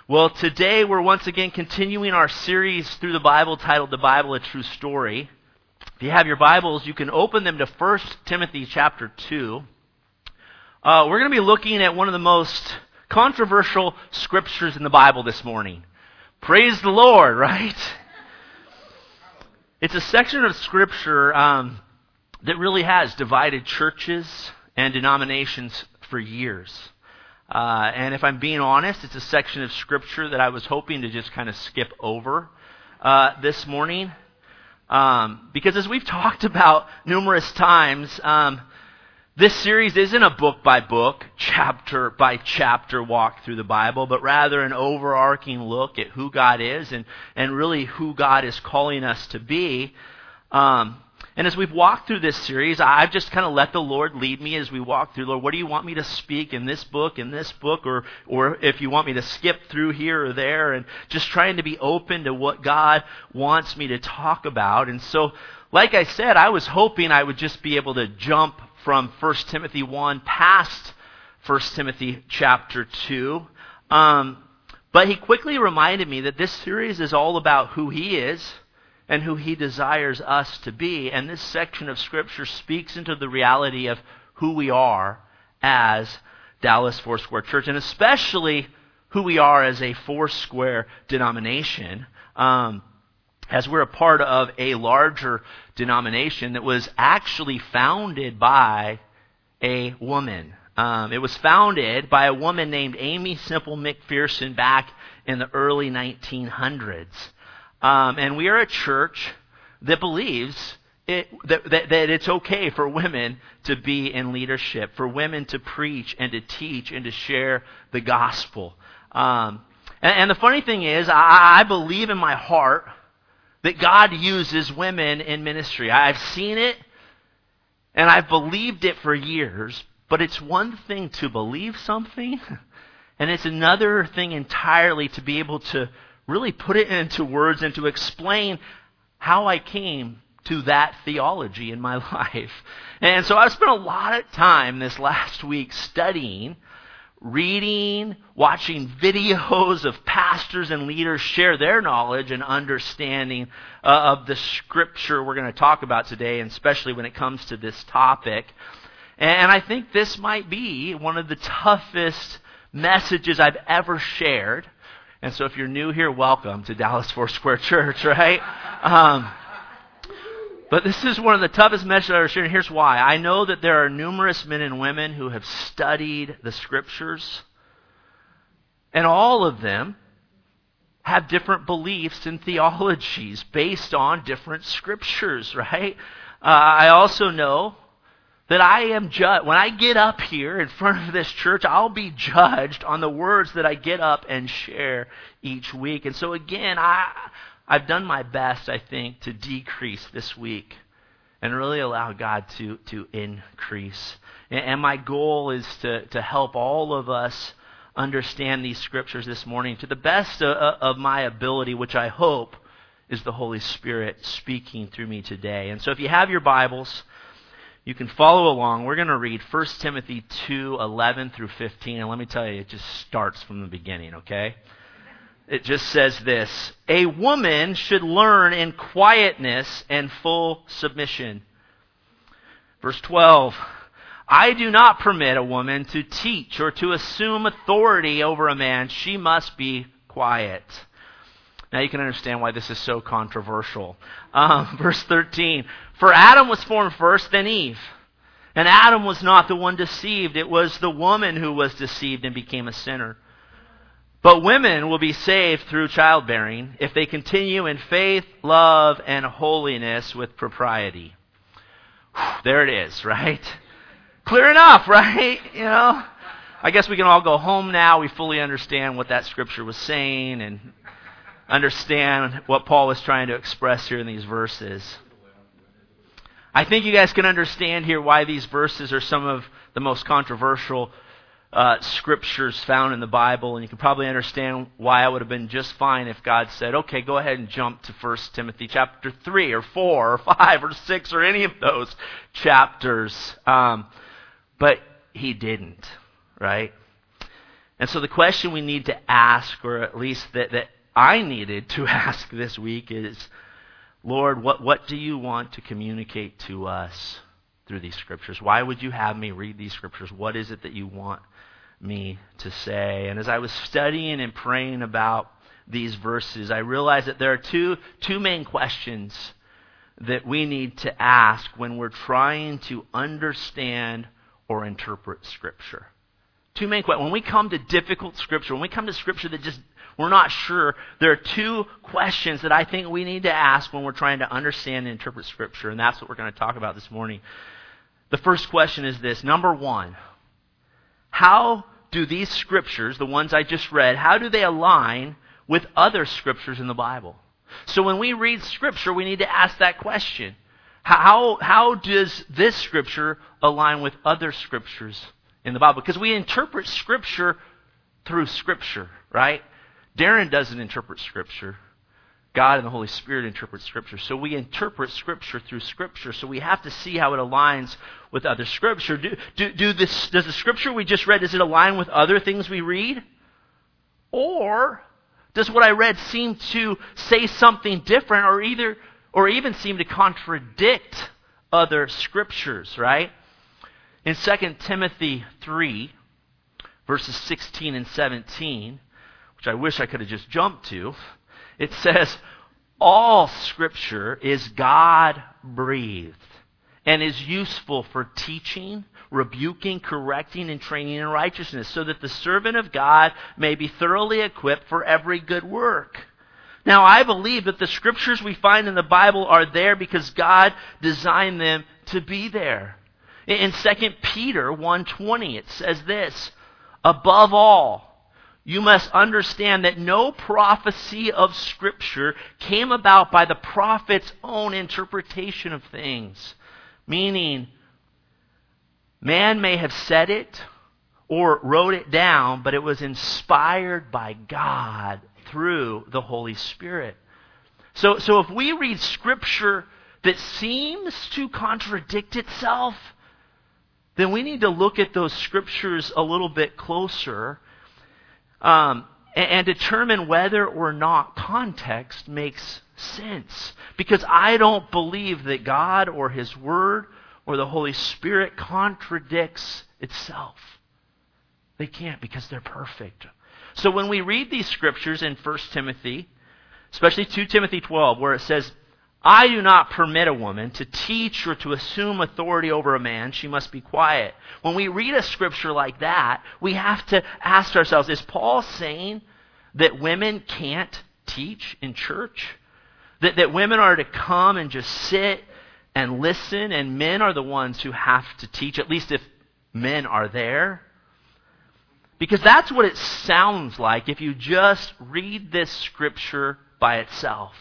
Well, today we're once again continuing our series through the Bible titled The Bible, A True Story. If you have your Bibles, you can open them to 1 Timothy chapter 2. We're going to be looking at one of the most controversial scriptures in the Bible this morning. Praise the Lord, right? It's a section of scripture that really has divided churches and denominations for years. And if I'm being honest, it's a section of Scripture that I was hoping to just kind of skip over this morning. Because as we've talked about numerous times, this series isn't a book-by-book, chapter-by-chapter walk through the Bible, but rather an overarching look at who God is and really who God is calling us to be. And as we've walked through this series, I've just kind of let the Lord lead me as we walk through. Lord, what do you want me to speak in this book, or if you want me to skip through here or there, and just trying to be open to what God wants me to talk about. And so, like I said, I was hoping I would just be able to jump from 1 Timothy 1 past 1 Timothy chapter 2. But he quickly reminded me that this series is all about who he is and who he desires us to be. And this section of Scripture speaks into the reality of who we are as Dallas Foursquare Church, and especially who we are as a Foursquare denomination, as we're a part of a larger denomination that was actually founded by a woman. It was founded by a woman named Aimee Semple McPherson back in the early 1900s. And we are a church that believes that it's okay for women to be in leadership, for women to preach and to teach and to share the gospel. And the funny thing is, I believe in my heart that God uses women in ministry. I've seen it, and I've believed it for years, but it's one thing to believe something, and it's another thing entirely to be able to really put it into words and to explain how I came to that theology in my life. And so I've spent a lot of time this last week studying, reading, watching videos of pastors and leaders share their knowledge and understanding of the Scripture we're going to talk about today, and especially when it comes to this topic. And I think this might be one of the toughest messages I've ever shared. And so if you're new here, welcome to Dallas Foursquare Church, right? But this is one of the toughest messages I've ever shared, and here's why. I know that there are numerous men and women who have studied the Scriptures, and all of them have different beliefs and theologies based on different Scriptures, right? I also know that I am judged. When I get up here in front of this church, I'll be judged on the words that I get up and share each week. And so again, I've done my best, I think, to decrease this week and really allow God to increase. And my goal is to help all of us understand these Scriptures this morning to the best of my ability, which I hope is the Holy Spirit speaking through me today. And so if you have your Bibles, you can follow along. We're going to read 1 Timothy 2:11 through 15. And let me tell you, it just starts from the beginning, okay? It just says this: a woman should learn in quietness and full submission. Verse 12, I do not permit a woman to teach or to assume authority over a man. She must be quiet. Now you can understand why this is so controversial. Verse 13, for Adam was formed first, then Eve. And Adam was not the one deceived. It was the woman who was deceived and became a sinner. But women will be saved through childbearing if they continue in faith, love, and holiness with propriety. There it is, right? Clear enough, right? You know, I guess we can all go home now. We fully understand what that scripture was saying and understand what Paul was trying to express here in these verses. I think you guys can understand here why these verses are some of the most controversial scriptures found in the Bible, and you can probably understand why I would have been just fine if God said, okay, go ahead and jump to 1 Timothy chapter 3 or 4 or 5 or 6 or any of those chapters. But he didn't, right? And so the question we need to ask, or at least that I needed to ask this week is, Lord, what do you want to communicate to us through these scriptures? Why would you have me read these scriptures? What is it that you want me to say? And as I was studying and praying about these verses, I realized that there are two main questions that we need to ask when we're trying to understand or interpret Scripture. Two main questions. When we come to difficult Scripture, when we come to Scripture that just we're not sure, there are two questions that I think we need to ask when we're trying to understand and interpret Scripture, and that's what we're going to talk about this morning. The first question is this. Number one, how do these Scriptures, the ones I just read, how do they align with other Scriptures in the Bible? So when we read Scripture, we need to ask that question. How does this Scripture align with other Scriptures in the Bible? Because we interpret Scripture through Scripture, right? Darren doesn't interpret Scripture. God and the Holy Spirit interpret Scripture. So we interpret Scripture through Scripture. So we have to see how it aligns with other Scripture. Does the Scripture we just read, does it align with other things we read? Or does what I read seem to say something different, or even seem to contradict other Scriptures, right? In 2 Timothy 3, verses 16 and 17, which I wish I could have just jumped to, it says, all Scripture is God-breathed and is useful for teaching, rebuking, correcting, and training in righteousness, so that the servant of God may be thoroughly equipped for every good work. Now, I believe that the Scriptures we find in the Bible are there because God designed them to be there. In 2 Peter 1:20, it says this, above all, you must understand that no prophecy of Scripture came about by the prophet's own interpretation of things. Meaning, man may have said it or wrote it down, but it was inspired by God through the Holy Spirit. So if we read Scripture that seems to contradict itself, then we need to look at those Scriptures a little bit closer and determine whether or not context makes sense. Because I don't believe that God or His Word or the Holy Spirit contradicts itself. They can't, because they're perfect. So when we read these Scriptures in 1 Timothy, especially 2 Timothy 12, where it says, I do not permit a woman to teach or to assume authority over a man. She must be quiet. When we read a Scripture like that, we have to ask ourselves, is Paul saying that women can't teach in church? That women are to come and just sit and listen, and men are the ones who have to teach, at least if men are there? Because that's what it sounds like if you just read this Scripture by itself.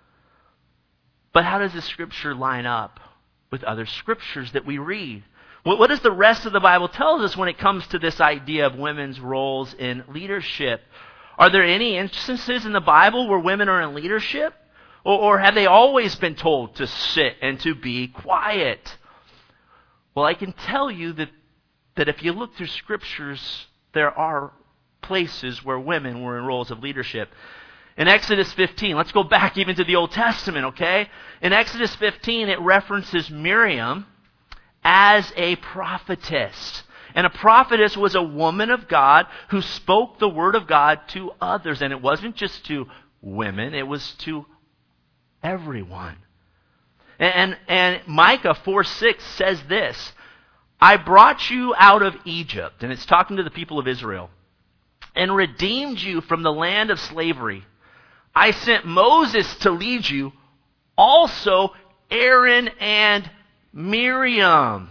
But how does this Scripture line up with other Scriptures that we read? What does the rest of the Bible tell us when it comes to this idea of women's roles in leadership? Are there any instances in the Bible where women are in leadership? Or have they always been told to sit and to be quiet? Well, I can tell you that if you look through Scriptures, there are places where women were in roles of leadership. In Exodus 15, let's go back even to the Old Testament, okay? In Exodus 15, it references Miriam as a prophetess. And a prophetess was a woman of God who spoke the word of God to others. And it wasn't just to women, it was to everyone. And Micah 4:6 says this, I brought you out of Egypt, and it's talking to the people of Israel, and redeemed you from the land of slavery. I sent Moses to lead you, also Aaron and Miriam.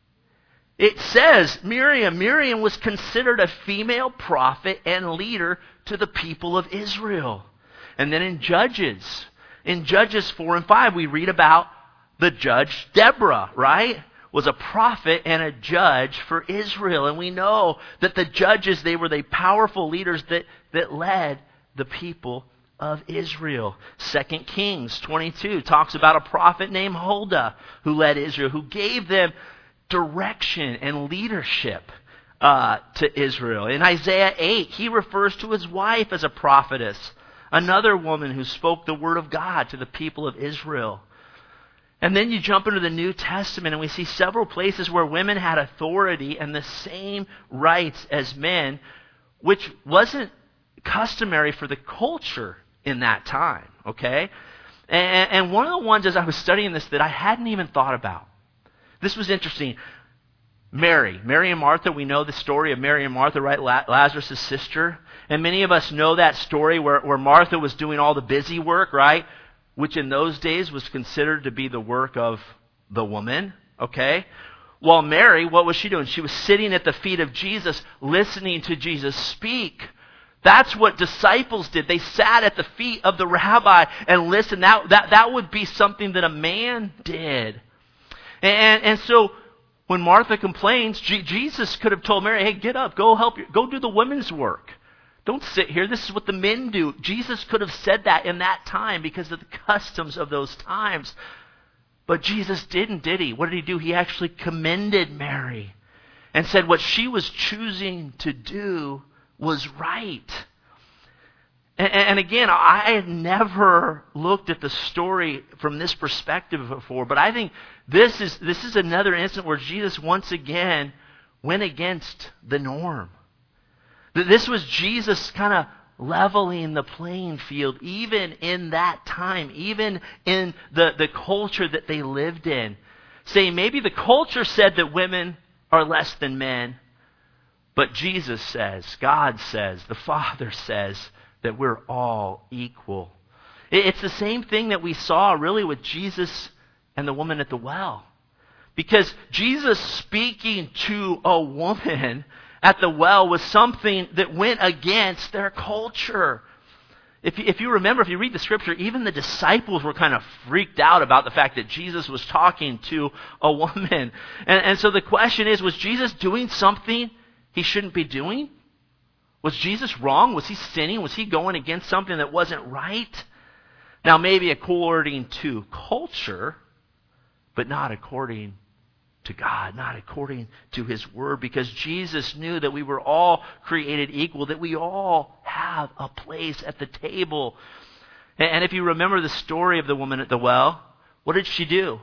It says Miriam was considered a female prophet and leader to the people of Israel. And then in Judges 4 and 5, we read about the judge Deborah, right? Was a prophet and a judge for Israel. And we know that the judges, they were the powerful leaders that led the people of Israel. 2 Kings 22 talks about a prophet named Huldah who led Israel, who gave them direction and leadership. to Israel. In Isaiah 8, he refers to his wife as a prophetess, another woman who spoke the word of God to the people of Israel. And then you jump into the New Testament and we see several places where women had authority and the same rights as men, which wasn't customary for the culture in that time, okay? And one of the ones as I was studying this that I hadn't even thought about. This was interesting. Mary and Martha, we know the story of Mary and Martha, right? Lazarus' sister. And many of us know that story where Martha was doing all the busy work, right? Which in those days was considered to be the work of the woman, okay? While Mary, what was she doing? She was sitting at the feet of Jesus, listening to Jesus speak. That's what disciples did. They sat at the feet of the rabbi and listened. That would be something that a man did. And so when Martha complains, Jesus could have told Mary, hey, get up, go do the women's work. Don't sit here. This is what the men do. Jesus could have said that in that time because of the customs of those times. But Jesus didn't, did he? What did he do? He actually commended Mary and said what she was choosing to do was right. And again, I had never looked at the story from this perspective before, but I think this is another instance where Jesus once again went against the norm. This was Jesus kind of leveling the playing field, even in that time, even in the culture that they lived in. Saying maybe the culture said that women are less than men, but Jesus says, God says, the Father says that we're all equal. It's the same thing that we saw really with Jesus and the woman at the well. Because Jesus speaking to a woman at the well was something that went against their culture. If you remember, if you read the scripture, even the disciples were kind of freaked out about the fact that Jesus was talking to a woman. And so the question is, was Jesus doing something he shouldn't be doing? Was Jesus wrong? Was he sinning? Was he going against something that wasn't right? Now, maybe according to culture, but not according to God, not according to his word, because Jesus knew that we were all created equal, that we all have a place at the table. And if you remember the story of the woman at the well, what did she do?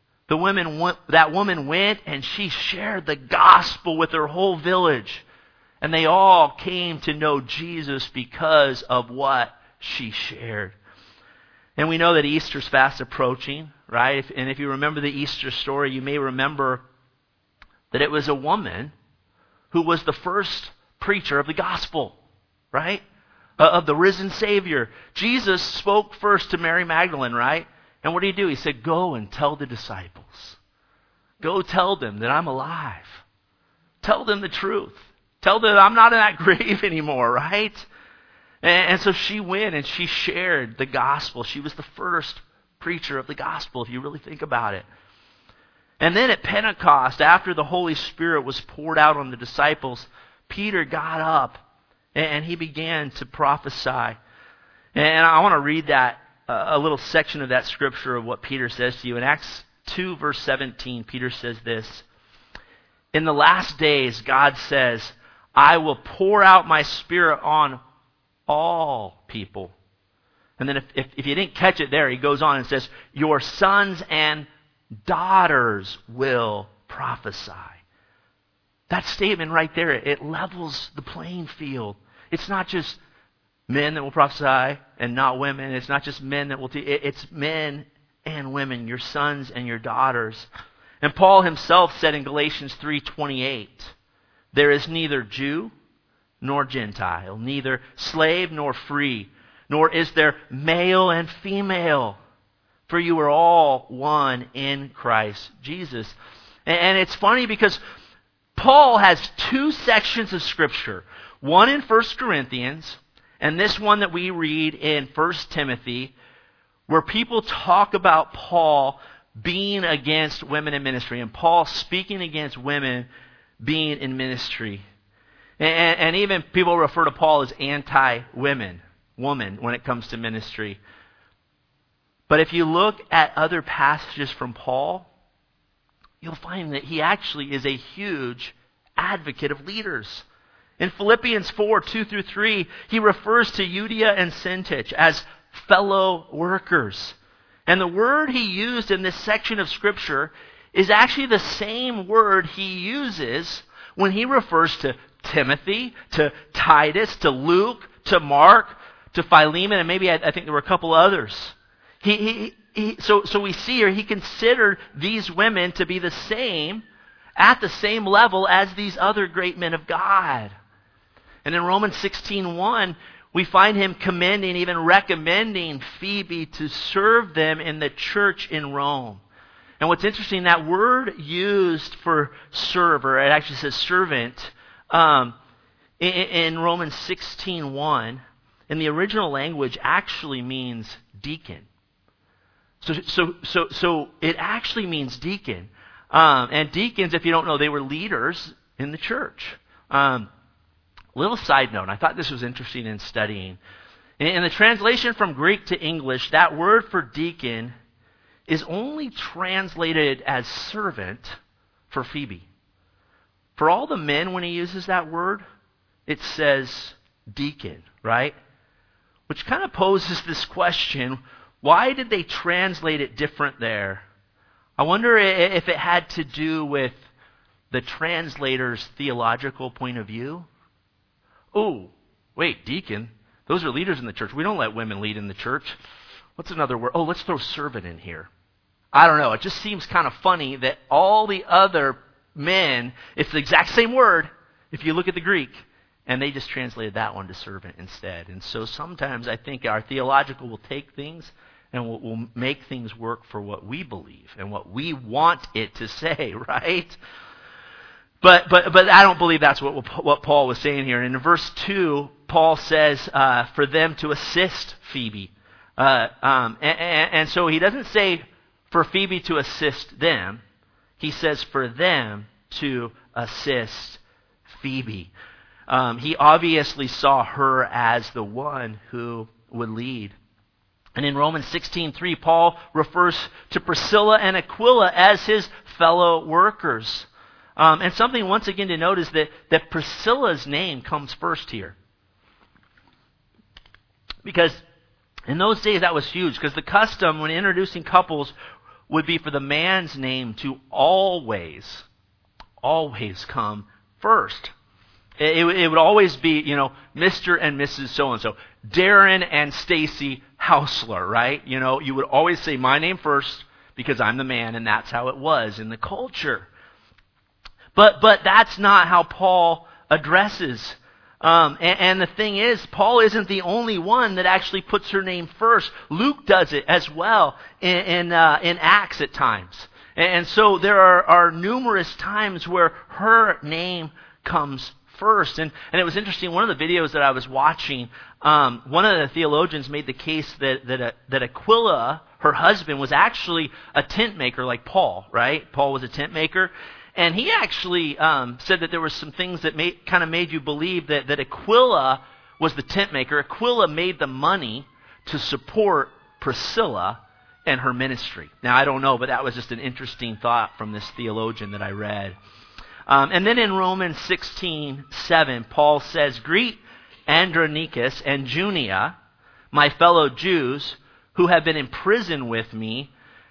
That woman went and she shared the gospel with her whole village. And they all came to know Jesus because of what she shared. And we know that Easter's fast approaching, right? And if you remember the Easter story, you may remember that it was a woman who was the first preacher of the gospel, right? Of the risen Savior. Jesus spoke first to Mary Magdalene, right? And what did he do? He said, go and tell the disciples. Go tell them that I'm alive. Tell them the truth. Tell them I'm not in that grave anymore, right? And so she went and she shared the gospel. She was the first preacher of the gospel, if you really think about it. And then at Pentecost, after the Holy Spirit was poured out on the disciples, Peter got up and he began to prophesy. And I want to read that, a little section of that scripture of what Peter says to you. In Acts 2, verse 17, Peter says this: in the last days, God says, I will pour out my Spirit on all people. And then if you didn't catch it there, he goes on and says, your sons and daughters will prophesy. That statement right there, it levels the playing field. It's not just men that will prophesy and not women. It's not just men that will teach. It's men and women, your sons and your daughters. And Paul himself said in Galatians 3:28, there is neither Jew nor Gentile, neither slave nor free, nor is there male and female, for you are all one in Christ Jesus. And it's funny because Paul has two sections of Scripture, one in 1 Corinthians, and this one that we read in 1 Timothy, where people talk about Paul being against women in ministry, and Paul speaking against women being in ministry. And even people refer to Paul as anti-woman when it comes to ministry. But if you look at other passages from Paul, you'll find that he actually is a huge advocate of leaders. In Philippians 4:2-3, he refers to Euodia and Syntyche as fellow workers. And the word he used in this section of Scripture is actually the same word he uses when he refers to Timothy, to Titus, to Luke, to Mark, to Philemon, and maybe I think there were a couple others. So we see here he considered these women to be at the same level as these other great men of God. And in Romans 16:1, we find him commending, even recommending Phoebe to serve them in the church in Rome. And what's interesting, that word used for serve, or it actually says servant, in Romans 16:1, in the original language, actually means deacon. So it actually means deacon. And deacons, if you don't know, they were leaders in the church. Little side note, I thought this was interesting in studying. In the translation from Greek to English, that word for deacon is only translated as servant for Phoebe. For all the men, when he uses that word, it says deacon, right? Which kind of poses this question, why did they translate it different there? I wonder if it had to do with the translator's theological point of view. Oh, wait, deacon, those are leaders in the church. We don't let women lead in the church. What's another word? Oh, let's throw servant in here. I don't know. It just seems kind of funny that all the other men, it's the exact same word if you look at the Greek, and they just translated that one to servant instead. And so sometimes I think our theological will take things and we'll make things work for what we believe and what we want it to say, right? But I don't believe that's what Paul was saying here. And in verse 2, Paul says for them to assist Phoebe. And so he doesn't say for Phoebe to assist them. He says for them to assist Phoebe. He obviously saw her as the one who would lead. And in Romans 16:3, Paul refers to Priscilla and Aquila as his fellow workers. And something once again to note is that Priscilla's name comes first here. Because in those days that was huge, because the custom when introducing couples would be for the man's name to always come first. It would always be, Mr. and Mrs. So-and-so. Darren and Stacy Hausler, right? You would always say my name first because I'm the man, and that's how it was in the culture. But that's not how Paul addresses. And the thing is, Paul isn't the only one that actually puts her name first. Luke does it as well in Acts at times. And so there are numerous times where her name comes first. And it was interesting, one of the videos that I was watching, one of the theologians made the case that Aquila, her husband, was actually a tent maker like Paul, right? Paul was a tent maker. And he actually said that there were some things that kind of made you believe that Aquila was the tent maker. Aquila made the money to support Priscilla and her ministry. Now, I don't know, but that was just an interesting thought from this theologian that I read. And then in Romans 16:7, Paul says, "Greet Andronicus and Junia, my fellow Jews, who have been in prison with me.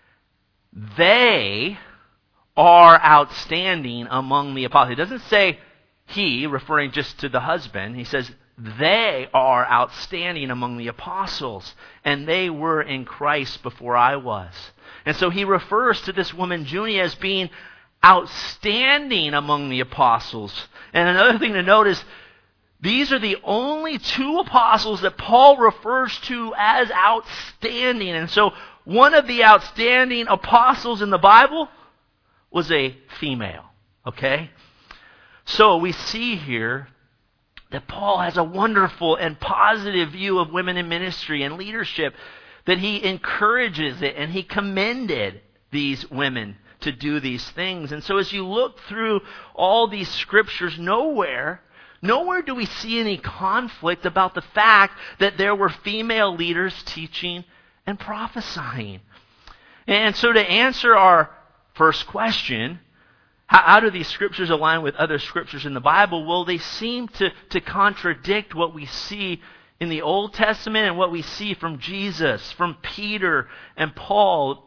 They are outstanding among the apostles." He doesn't say he, referring just to the husband. He says they are outstanding among the apostles, and they were in Christ before I was. And so he refers to this woman Junia as being outstanding among the apostles. And another thing to note is these are the only two apostles that Paul refers to as outstanding. And so one of the outstanding apostles in the Bible was a female, okay? So we see here that Paul has a wonderful and positive view of women in ministry and leadership, that he encourages it and he commended these women to do these things. And so as you look through all these scriptures, nowhere do we see any conflict about the fact that there were female leaders teaching and prophesying. And so to answer our first question, How do these scriptures align with other scriptures in the Bible? Well, they seem to contradict what we see in the Old Testament and what we see from Jesus, from Peter and Paul,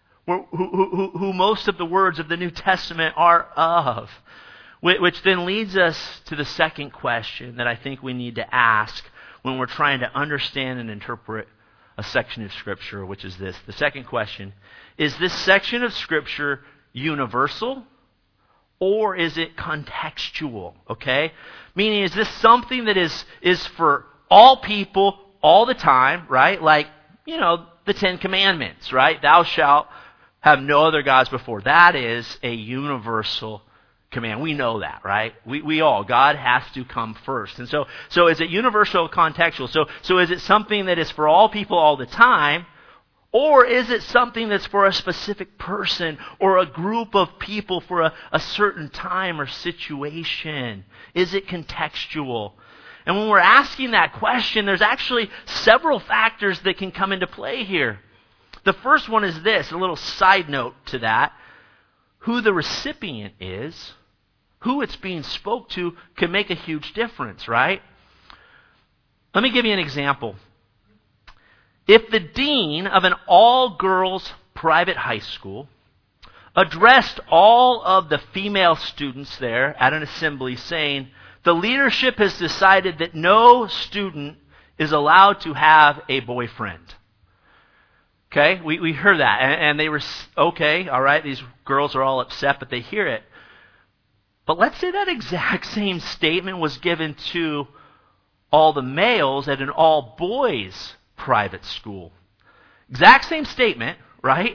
who most of the words of the New Testament are of. Which then leads us to the second question that I think we need to ask when we're trying to understand and interpret a section of Scripture, which is this. The second question, is this section of Scripture universal or is it contextual? Okay? Meaning, is this something that is for all people all the time, right? Like, the Ten Commandments, right? Thou shalt have no other gods before. That is a universal command. We know that, right? We all, God has to come first. And so is it universal or contextual? So is it something that is for all people all the time? Or is it something that's for a specific person or a group of people for a certain time or situation? Is it contextual? And when we're asking that question, there's actually several factors that can come into play here. The first one is this, a little side note to that. Who the recipient is, who it's being spoke to, can make a huge difference, right? Let me give you an example. If the dean of an all-girls private high school addressed all of the female students there at an assembly saying, the leadership has decided that no student is allowed to have a boyfriend. Okay, we heard that, and they were, okay, all right, these girls are all upset, but they hear it. But let's say that exact same statement was given to all the males at an all-boys private school. Exact same statement, right?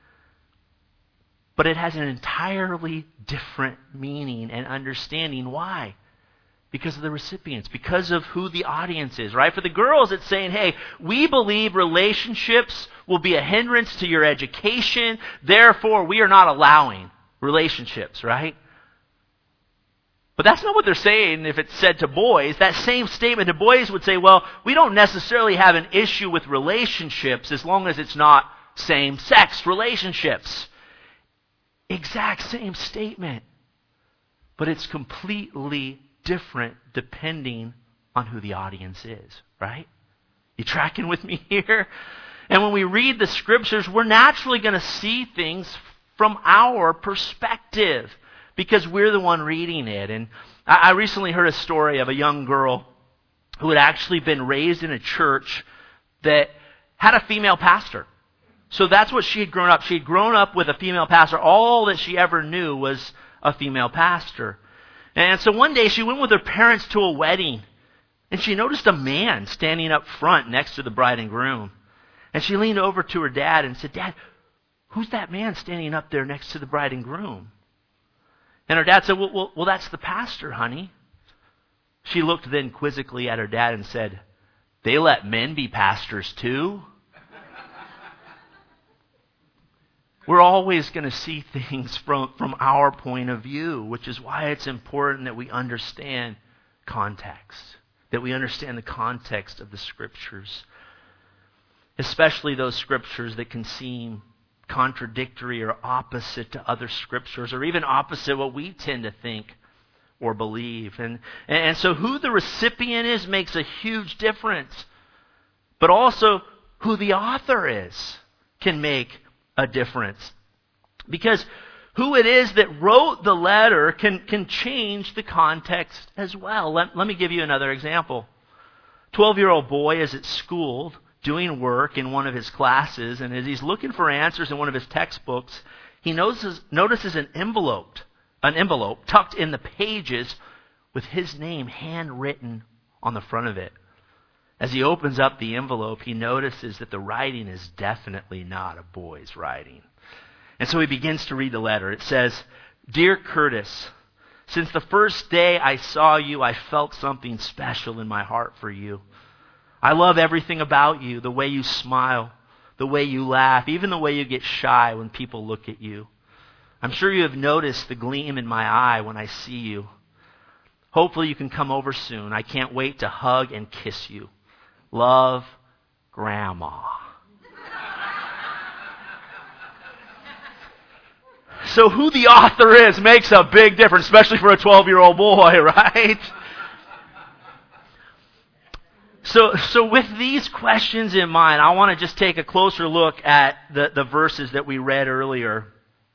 But it has an entirely different meaning and understanding. Why? Because of the recipients, because of who the audience is, right? For the girls, it's saying, hey, we believe relationships will be a hindrance to your education, therefore we are not allowing relationships, right? But that's not what they're saying if it's said to boys. That same statement to boys would say, well, we don't necessarily have an issue with relationships as long as it's not same-sex relationships. Exact same statement. But it's completely different depending on who the audience is, right? You tracking with me here? And when we read the scriptures, we're naturally going to see things from our perspective because we're the one reading it. And I recently heard a story of a young girl who had actually been raised in a church that had a female pastor. So that's what she had grown up. She had grown up with a female pastor. All that she ever knew was a female pastor. And so one day she went with her parents to a wedding, and she noticed a man standing up front next to the bride and groom. And she leaned over to her dad and said, Dad, who's that man standing up there next to the bride and groom? And her dad said, well, that's the pastor, honey. She looked then quizzically at her dad and said, they let men be pastors too? We're always going to see things from our point of view, which is why it's important that we understand context, that we understand the context of the Scriptures, especially those Scriptures that can seem contradictory or opposite to other Scriptures, or even opposite what we tend to think or believe. And so who the recipient is makes a huge difference, but also who the author is can make a difference. Because who it is that wrote the letter can change the context as well. Let me give you another example. 12-year-old boy is at school doing work in one of his classes, and as he's looking for answers in one of his textbooks, he notices an envelope tucked in the pages with his name handwritten on the front of it. As he opens up the envelope, he notices that the writing is definitely not a boy's writing. And so he begins to read the letter. It says, Dear Curtis, since the first day I saw you, I felt something special in my heart for you. I love everything about you, the way you smile, the way you laugh, even the way you get shy when people look at you. I'm sure you have noticed the gleam in my eye when I see you. Hopefully you can come over soon. I can't wait to hug and kiss you. Love, Grandma. So who the author is makes a big difference, especially for a 12-year-old boy, right? So with these questions in mind, I want to just take a closer look at the verses that we read earlier.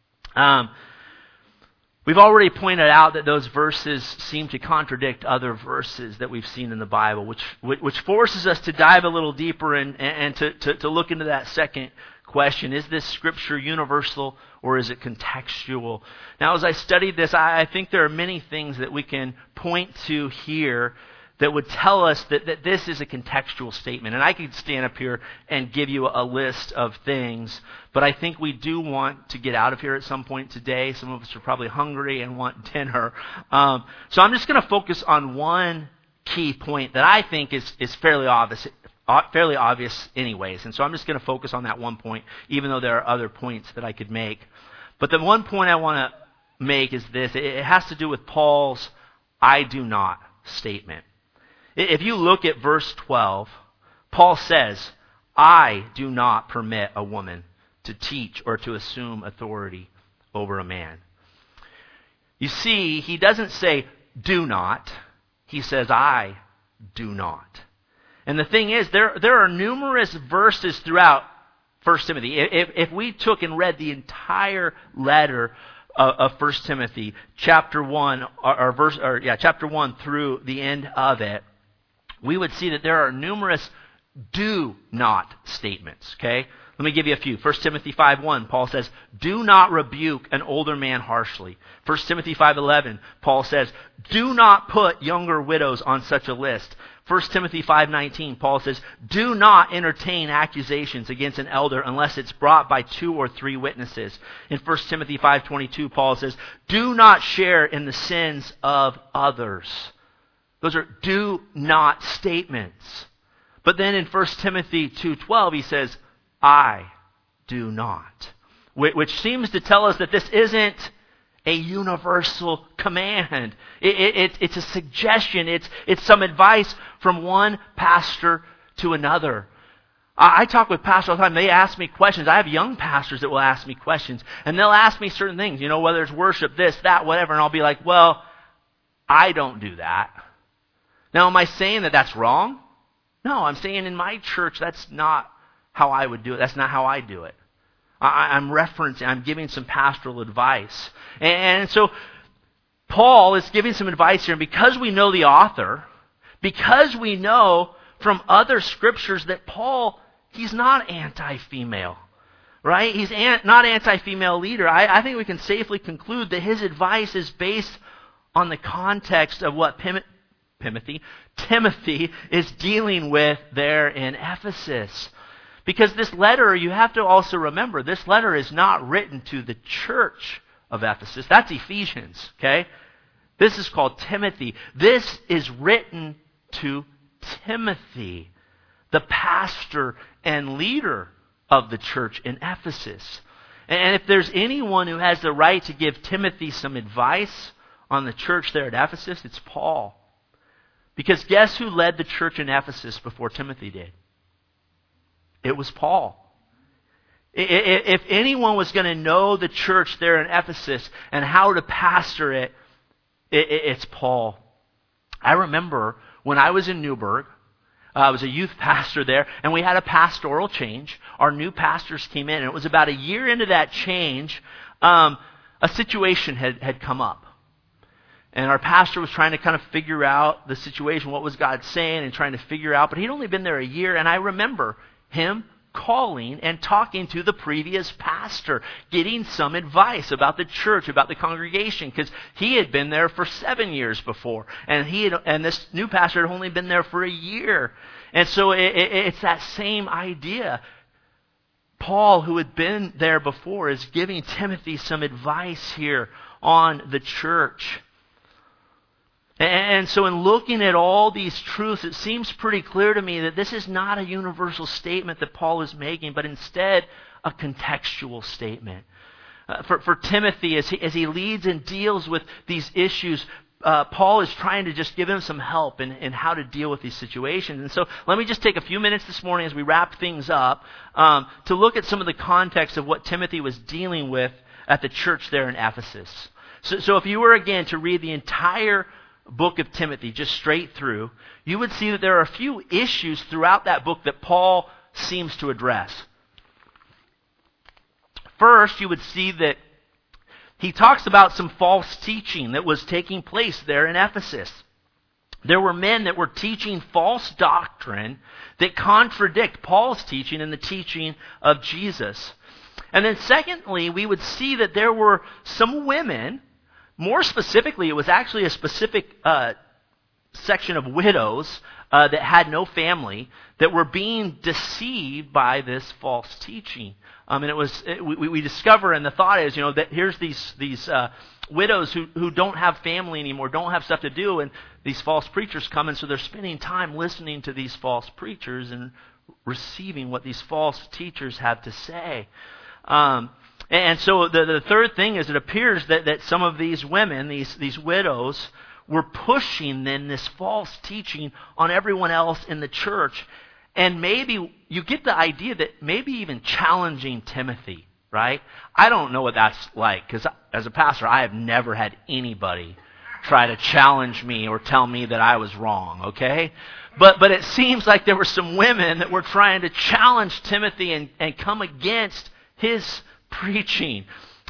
We've already pointed out that those verses seem to contradict other verses that we've seen in the Bible, which forces us to dive a little deeper and to look into that second question. Is this Scripture universal or is it contextual? Now, as I studied this, I think there are many things that we can point to here that would tell us that this is a contextual statement. And I could stand up here and give you a list of things, but I think we do want to get out of here at some point today. Some of us are probably hungry and want dinner. So I'm just going to focus on one key point that I think is fairly obvious anyways. And so I'm just going to focus on that one point, even though there are other points that I could make. But the one point I want to make is this. It has to do with Paul's "I do not" statement. If you look at verse 12, Paul says, "I do not permit a woman to teach or to assume authority over a man." You see, he doesn't say "do not." He says, "I do not." And the thing is, there are numerous verses throughout 1 Timothy. If we took and read the entire letter of 1 Timothy, chapter 1, chapter 1 through the end of it, we would see that there are numerous "do not" statements, okay? Let me give you a few. 1 Timothy 5:1, Paul says, "Do not rebuke an older man harshly." 1 Timothy 5:11, Paul says, "Do not put younger widows on such a list." 1 Timothy 5:19, Paul says, "Do not entertain accusations against an elder unless it's brought by 2 or 3 witnesses." In 1 Timothy 5:22, Paul says, "Do not share in the sins of others." Those are "do not" statements. But then in 1 Timothy 2:12, he says, "I do not," which seems to tell us that this isn't a universal command. It's a suggestion. It's some advice from one pastor to another. I talk with pastors all the time. They ask me questions. I have young pastors that will ask me questions, and they'll ask me certain things, whether it's worship, this, that, whatever, and I'll be like, "Well, I don't do that." Now, am I saying that that's wrong? No, I'm saying in my church, that's not how I would do it. That's not how I do it. I'm giving some pastoral advice. And so Paul is giving some advice here. And because we know the author, because we know from other scriptures that Paul, he's not anti-female, right? He's not anti-female leader. I think we can safely conclude that his advice is based on the context of what Timothy is dealing with there in Ephesus. Because this letter, you have to also remember, this letter is not written to the church of Ephesus. That's Ephesians, okay? This is called Timothy. This is written to Timothy, the pastor and leader of the church in Ephesus. And if there's anyone who has the right to give Timothy some advice on the church there at Ephesus, it's Paul. Because guess who led the church in Ephesus before Timothy did? It was Paul. If anyone was going to know the church there in Ephesus and how to pastor it, it's Paul. I remember when I was in Newburgh, I was a youth pastor there, and we had a pastoral change. Our new pastors came in, and it was about a year into that change, a situation had come up. And our pastor was trying to kind of figure out the situation, what was God saying, and trying to figure out. But he'd only been there a year, and I remember him calling and talking to the previous pastor, getting some advice about the church, about the congregation, because he had been there for 7 years before, and this new pastor had only been there for a year. And so it's that same idea. Paul, who had been there before, is giving Timothy some advice here on the church. And so in looking at all these truths, it seems pretty clear to me that this is not a universal statement that Paul is making, but instead a contextual statement. For Timothy, as he leads and deals with these issues, Paul is trying to just give him some help in how to deal with these situations. And so let me just take a few minutes this morning as we wrap things up to look at some of the context of what Timothy was dealing with at the church there in Ephesus. So if you were, again, to read the entire book of Timothy just straight through, you would see that there are a few issues throughout that book that Paul seems to address. First, you would see that he talks about some false teaching that was taking place there in Ephesus. There were men that were teaching false doctrine that contradict Paul's teaching and the teaching of Jesus. And then secondly, we would see that there were some women, more specifically, it was actually a specific section of widows that had no family, that were being deceived by this false teaching. And we discover, and the thought is, that here's these widows who don't have family anymore, don't have stuff to do, and these false preachers come, and so they're spending time listening to these false preachers and receiving what these false teachers have to say. And so the third thing is, it appears that some of these women, these widows, were pushing then this false teaching on everyone else in the church. And maybe you get the idea that maybe even challenging Timothy, right? I don't know what that's like, because as a pastor, I have never had anybody try to challenge me or tell me that I was wrong, okay? But it seems like there were some women that were trying to challenge Timothy and come against his preaching.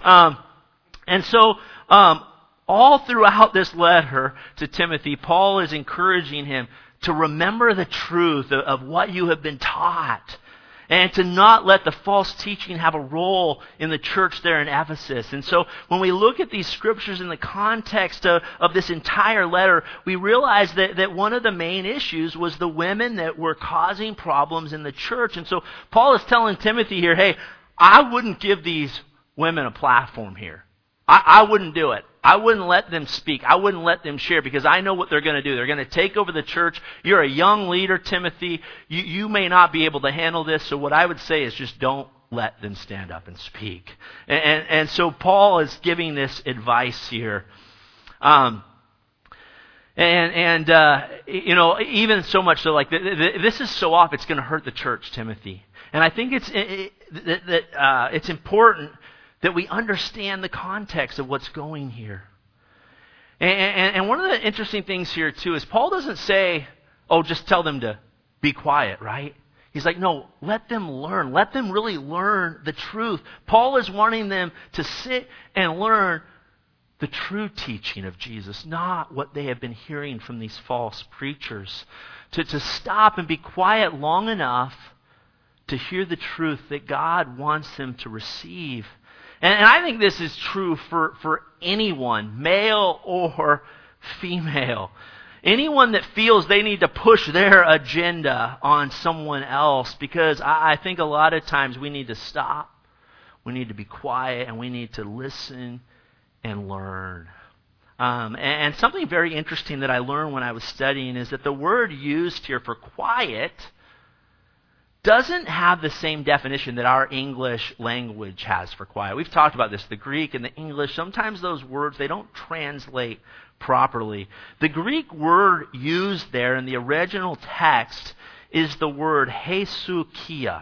And so all throughout this letter to Timothy, Paul is encouraging him to remember the truth of what you have been taught, and to not let the false teaching have a role in the church there in Ephesus. And so when we look at these scriptures in the context of this entire letter, we realize that one of the main issues was the women that were causing problems in the church. And so Paul is telling Timothy here, hey, I wouldn't give these women a platform here. I wouldn't do it. I wouldn't let them speak. I wouldn't let them share, because I know what they're going to do. They're going to take over the church. You're a young leader, Timothy. You may not be able to handle this. So what I would say is just don't let them stand up and speak. And so Paul is giving this advice here. Even so much so, like, this is so off, it's going to hurt the church, Timothy. And I think it's important that we understand the context of what's going here. And one of the interesting things here, too, is Paul doesn't say, oh, just tell them to be quiet, right? He's like, no, let them learn. Let them really learn the truth. Paul is wanting them to sit and learn the true teaching of Jesus, not what they have been hearing from these false preachers. To stop and be quiet long enough to hear the truth that God wants them to receive. And I think this is true for anyone, male or female. Anyone that feels they need to push their agenda on someone else, because I think a lot of times we need to stop, we need to be quiet, and we need to listen and learn. And something very interesting that I learned when I was studying is that the word used here for quiet doesn't have the same definition that our English language has for quiet. We've talked about this, the Greek and the English. Sometimes those words, they don't translate properly. The Greek word used there in the original text is the word hesukia,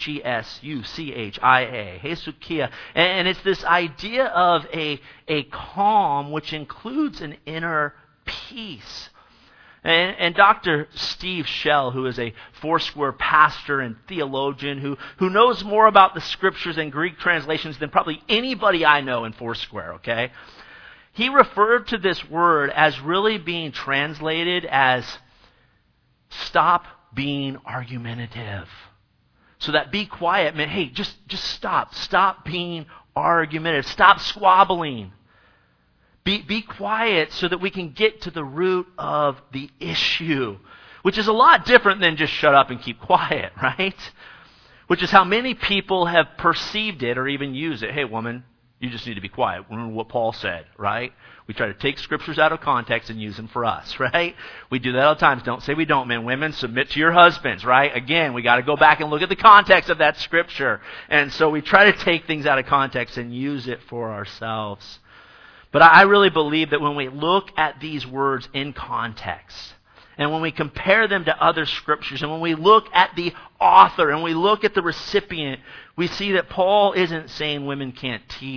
Hesuchia, hesukia. And it's this idea of a calm which includes an inner peace. And Dr. Steve Shell, who is a Foursquare pastor and theologian who knows more about the scriptures and Greek translations than probably anybody I know in Foursquare, okay? He referred to this word as really being translated as stop being argumentative. So that be quiet meant, hey, just stop. Stop being argumentative. Stop squabbling. Be quiet so that we can get to the root of the issue, which is a lot different than just shut up and keep quiet, right? Which is how many people have perceived it or even used it. Hey, woman, you just need to be quiet. Remember what Paul said, right? We try to take scriptures out of context and use them for us, right? We do that all the time. Don't say we don't, men. Women, submit to your husbands, right? Again, we got to go back and look at the context of that scripture. And so we try to take things out of context and use it for ourselves. But I really believe that when we look at these words in context, and when we compare them to other scriptures, and when we look at the author, and we look at the recipient, we see that Paul isn't saying women can't teach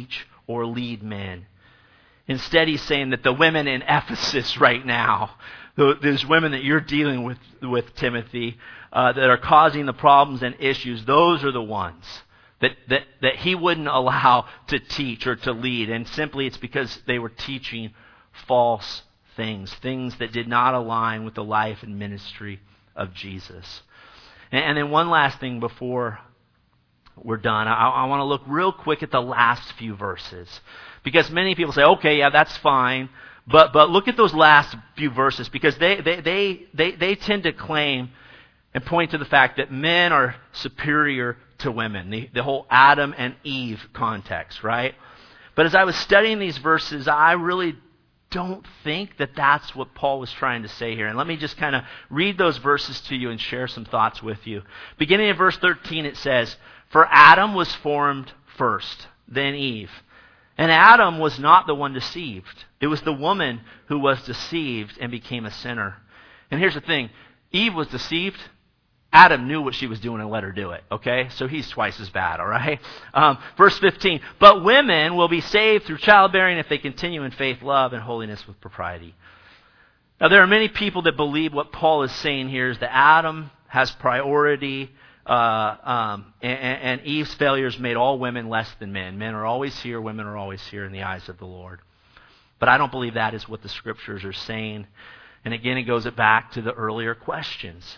or lead men. Instead, he's saying that the women in Ephesus right now, those women that you're dealing with Timothy, that are causing the problems and issues, those are the ones that he wouldn't allow to teach or to lead. And simply it's because they were teaching false things that did not align with the life and ministry of Jesus. And then one last thing before we're done. I want to look real quick at the last few verses. Because many people say, okay, yeah, that's fine. But look at those last few verses, because they tend to claim and point to the fact that men are superior to women. The whole Adam and Eve context, right? But as I was studying these verses, I really don't think that that's what Paul was trying to say here. And let me just kind of read those verses to you and share some thoughts with you. Beginning in verse 13, it says, "For Adam was formed first, then Eve. And Adam was not the one deceived. It was the woman who was deceived and became a sinner." And here's the thing. Eve was deceived. Adam knew what she was doing and let her do it. Okay? So he's twice as bad, all right? Verse 15. "But women will be saved through childbearing if they continue in faith, love, and holiness with propriety." Now there are many people that believe what Paul is saying here is that Adam has priority, and Eve's failures made all women less than men. Men are always here, women are always here in the eyes of the Lord. But I don't believe that is what the Scriptures are saying. And again, it goes back to the earlier questions.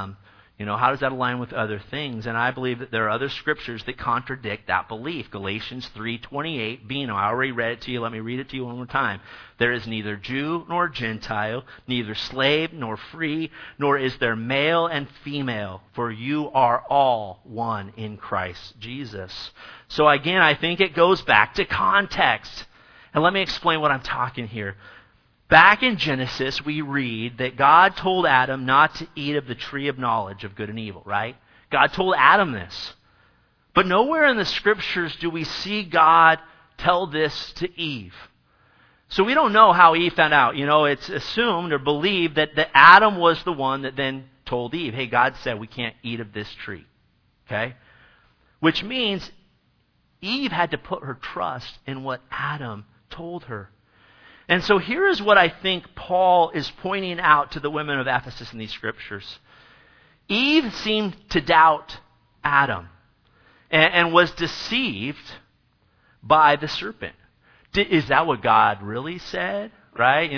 How does that align with other things? And I believe that there are other Scriptures that contradict that belief. Galatians 3:28, I already read it to you. Let me read it to you one more time. "There is neither Jew nor Gentile, neither slave nor free, nor is there male and female, for you are all one in Christ Jesus." So again, I think it goes back to context. And let me explain what I'm talking here. Back in Genesis, we read that God told Adam not to eat of the tree of knowledge of good and evil, right? God told Adam this. But nowhere in the Scriptures do we see God tell this to Eve. So we don't know how Eve found out. It's assumed or believed that Adam was the one that then told Eve, hey, God said we can't eat of this tree. Okay? Which means Eve had to put her trust in what Adam told her. And so here is what I think Paul is pointing out to the women of Ephesus in these Scriptures. Eve seemed to doubt Adam and was deceived by the serpent. Is that what God really said? Right?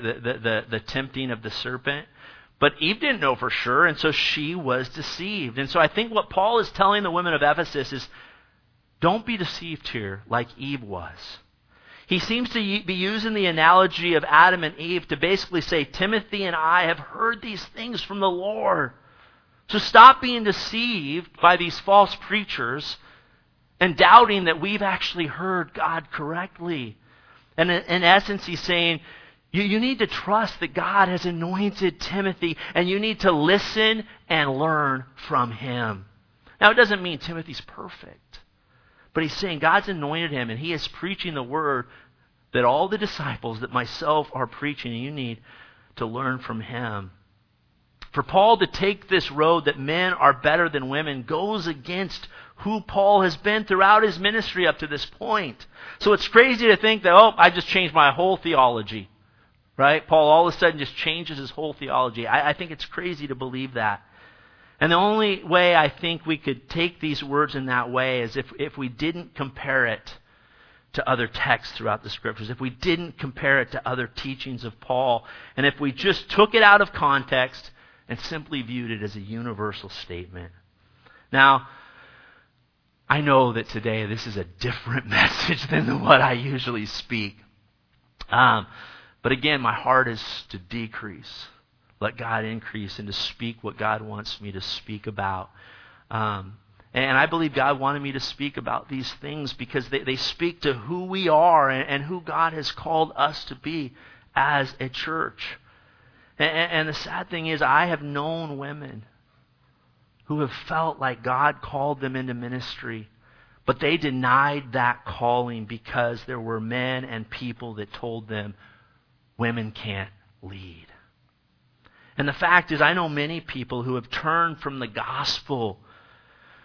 The tempting of the serpent. But Eve didn't know for sure, and so she was deceived. And so I think what Paul is telling the women of Ephesus is, don't be deceived here like Eve was. He seems to be using the analogy of Adam and Eve to basically say, Timothy and I have heard these things from the Lord. So stop being deceived by these false preachers and doubting that we've actually heard God correctly. And in essence, he's saying, you need to trust that God has anointed Timothy, and you need to listen and learn from him. Now, it doesn't mean Timothy's perfect. But he's saying God's anointed him, and he is preaching the word that all the disciples, that myself are preaching, and you need to learn from him. For Paul to take this road that men are better than women goes against who Paul has been throughout his ministry up to this point. So it's crazy to think that, I just changed my whole theology. Right? Paul all of a sudden just changes his whole theology. I think it's crazy to believe that. And the only way I think we could take these words in that way is if we didn't compare it to other texts throughout the Scriptures, if we didn't compare it to other teachings of Paul, and if we just took it out of context and simply viewed it as a universal statement. Now, I know that today this is a different message than what I usually speak. But again, my heart is to decrease. Let God increase and to speak what God wants me to speak about. And I believe God wanted me to speak about these things because they speak to who we are and who God has called us to be as a church. And the sad thing is, I have known women who have felt like God called them into ministry, but they denied that calling because there were men and people that told them women can't lead. And the fact is, I know many people who have turned from the gospel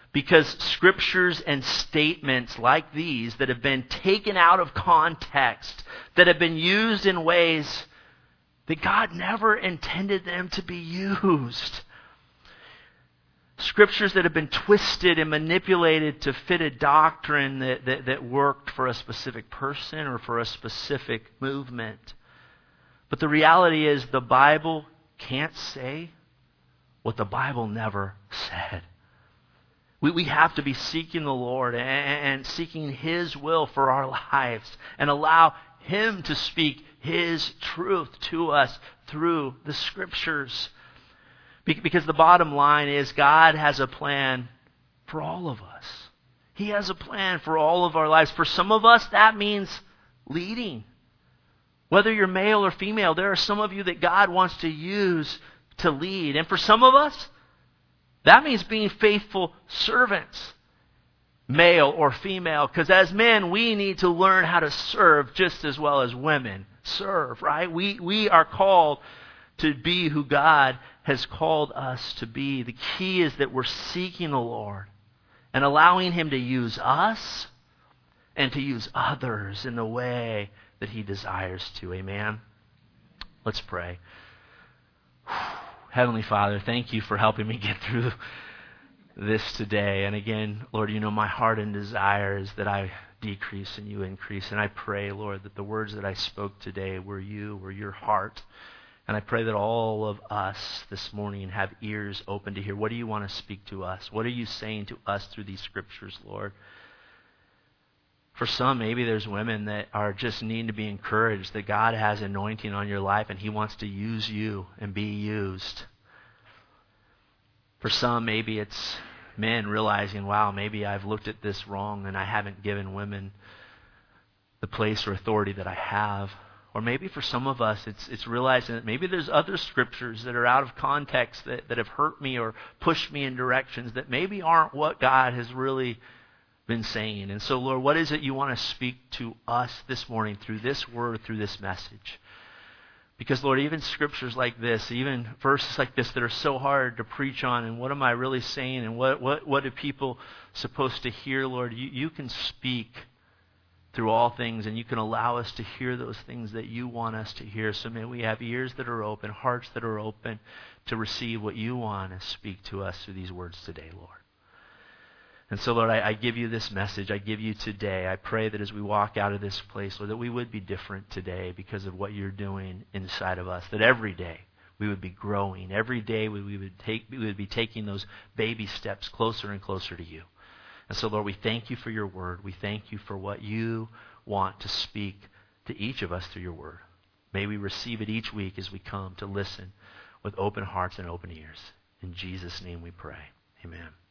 Because scriptures and statements like these that have been taken out of context, that have been used in ways that God never intended them to be used. Scriptures that have been twisted and manipulated to fit a doctrine that worked for a specific person or for a specific movement. But the reality is the Bible can't say what the Bible never said. We have to be seeking the Lord and seeking His will for our lives and allow Him to speak His truth to us through the Scriptures. Because the bottom line is God has a plan for all of us. He has a plan for all of our lives. For some of us, that means leading. Whether you're male or female, there are some of you that God wants to use to lead. And for some of us, that means being faithful servants, male or female. Because as men, we need to learn how to serve just as well as women serve, right? We are called to be who God has called us to be. The key is that we're seeking the Lord and allowing Him to use us and to use others in the way that He desires to. Amen? Let's pray. Heavenly Father, thank You for helping me get through this today. And again, Lord, You know my heart and desire is that I decrease and You increase. And I pray, Lord, that the words that I spoke today were Your heart. And I pray that all of us this morning have ears open to hear. What do You want to speak to us? What are You saying to us through these scriptures, Lord? For some, maybe there's women that are just needing to be encouraged that God has anointing on your life and He wants to use you and be used. For some, maybe it's men realizing, wow, maybe I've looked at this wrong and I haven't given women the place or authority that I have. Or maybe for some of us, it's realizing that maybe there's other scriptures that are out of context that have hurt me or pushed me in directions that maybe aren't what God has really been saying. And so, Lord, what is it You want to speak to us this morning through this word, through this message? Because, Lord, even scriptures like this, even verses like this that are so hard to preach on, and what am I really saying, and what are people supposed to hear, Lord? You can speak through all things, and You can allow us to hear those things that You want us to hear. So may we have ears that are open, hearts that are open to receive what You want to speak to us through these words today, Lord. And so, Lord, I give You this message. I give You today. I pray that as we walk out of this place, Lord, that we would be different today because of what You're doing inside of us. That every day we would be growing. Every day we would be taking those baby steps closer and closer to You. And so, Lord, we thank You for Your word. We thank You for what You want to speak to each of us through Your word. May we receive it each week as we come to listen with open hearts and open ears. In Jesus' name we pray. Amen.